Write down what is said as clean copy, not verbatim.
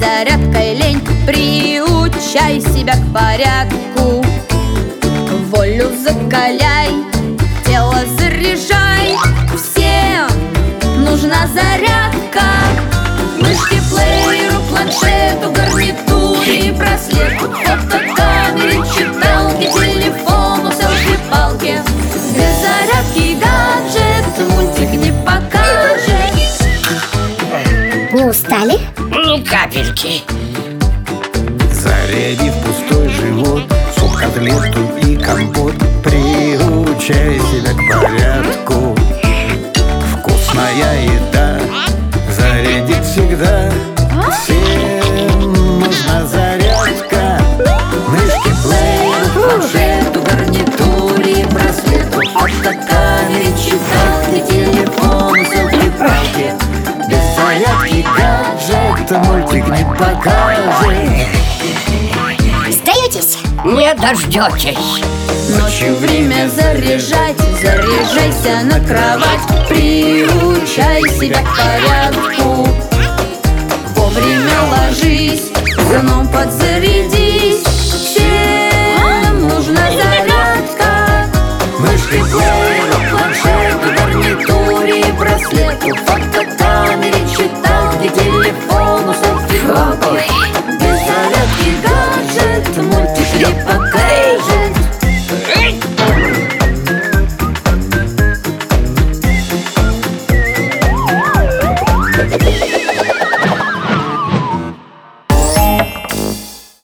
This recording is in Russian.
зарядкой лень. Приучай себя к порядку, волю закаляй, тело заряжай. Всем нужна зарядка. Мышке, плееру, планшету, гарнитуре, браслету, фотокамере, читалке, телефону, селфи-палке. Без зарядки гаджет мультик не покажет. Не устали? Ни капельки. Зарядив пустой живот, суп, котлету и компот. Приучай себя к порядку. Вкусная еда зарядит всегда. Всем нужна зарядка. Мышки, плеер, планшету, гарнитуре, браслету, фотокамере, читалке, телефону, селфи-палке. Без зарядки гаджет мультик не покажет. Сдаетесь? Не дождетесь. Ночью время заряжать, заряжайся на кровать. Приучай себя к порядку, вовремя ложись, сном подзарядись.